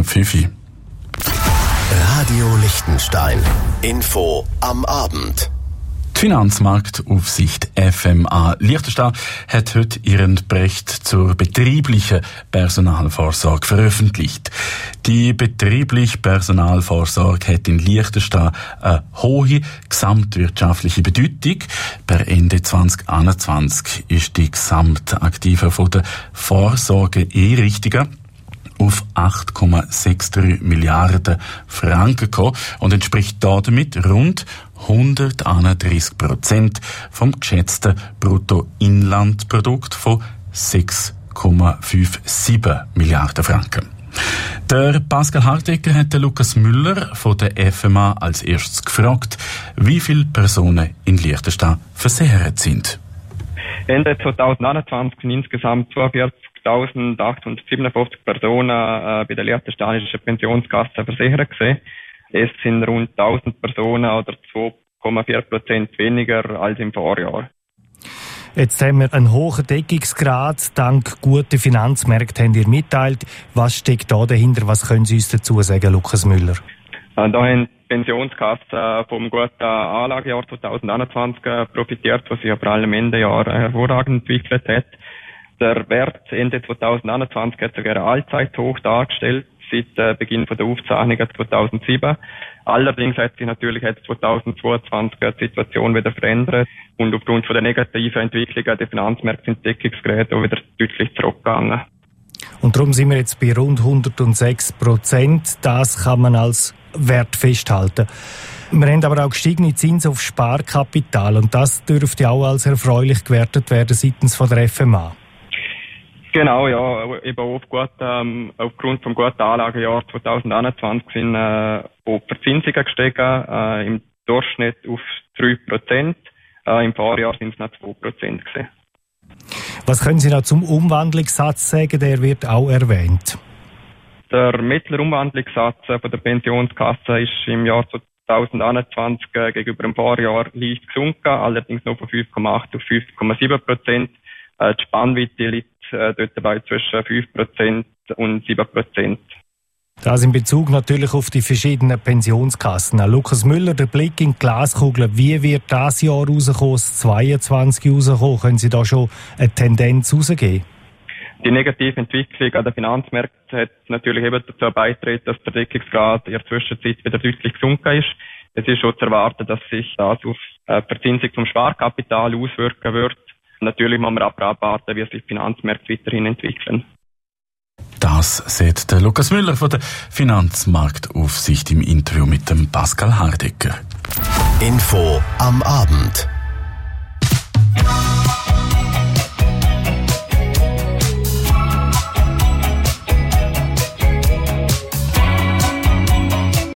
5 Uhr. Radio Liechtenstein. Info am Abend. Die Finanzmarktaufsicht FMA Liechtenstein hat heute ihren Bericht zur betrieblichen Personalvorsorge veröffentlicht. Die betriebliche Personalvorsorge hat in Liechtenstein eine hohe gesamtwirtschaftliche Bedeutung. Per Ende 2021 ist die Gesamtaktive von der Vorsorgeeinrichtungen auf 8,63 Milliarden Franken gekommen und entspricht damit rund 131% vom geschätzten Bruttoinlandprodukt von 6,57 Milliarden Franken. Der Pascal Hardecker hat den Lukas Müller von der FMA als erstes gefragt, wie viele Personen in Liechtenstein versichert sind. Ende 2021 sind insgesamt 42.857 Personen bei der Liechtensteinischen Pensionskasse versichert gewesen. Es sind rund 1000 Personen oder 2,4% weniger als im Vorjahr. Jetzt haben wir einen hohen Deckungsgrad. Dank guten Finanzmärkten haben ihr mitteilt. Was steckt da dahinter? Was können Sie uns dazu sagen, Lukas Müller? Da haben die Pensionskassen vom guten Anlagejahr 2021 profitiert, was sich aber allem Endejahr hervorragend entwickelt hat. Der Wert Ende 2021 hat sogar eine Allzeithoch dargestellt, seit Beginn der Aufzeichnungen 2007. Allerdings hat sich natürlich jetzt 2022 die Situation wieder verändert und aufgrund von der negativen Entwicklung der Finanzmärkte sind Deckungsgeräte auch wieder deutlich zurückgegangen. Und darum sind wir jetzt bei rund 106%. Das kann man als Wert festhalten. Wir haben aber auch gestiegene Zinsen auf Sparkapital und das dürfte auch als erfreulich gewertet werden seitens von der FMA. Genau, ja, eben aufgrund vom guten Anlagejahr 2021 sind auch die Verzinsungen gestiegen, im Durchschnitt auf 3%, im Vorjahr sind es noch 2% gewesen. Was können Sie noch zum Umwandlungssatz sagen? Der wird auch erwähnt. Der mittlere Umwandlungssatz von der Pensionskasse ist im Jahr 2021 gegenüber dem Vorjahr leicht gesunken, allerdings noch von 5,8 auf 5,7%. Die Spannweite liegt dort dabei zwischen 5% und 7%. Das in Bezug natürlich auf die verschiedenen Pensionskassen. Lukas Müller, der Blick in die Glaskugel. Wie wird das Jahr rauskommen, das 22 rauskommen? Können Sie da schon eine Tendenz rausgeben? Die negative Entwicklung an den Finanzmärkten hat natürlich eben dazu beigetragen, dass der Deckungsgrad in der Zwischenzeit wieder deutlich gesunken ist. Es ist schon zu erwarten, dass sich das auf die Verzinsung vom Sparkapital auswirken wird. Natürlich muss man aber abwarten, wie sich die Finanzmärkte weiterhin entwickeln. Das sieht der Lukas Müller von der Finanzmarktaufsicht im Interview mit dem Pascal Hardecker. Info am Abend.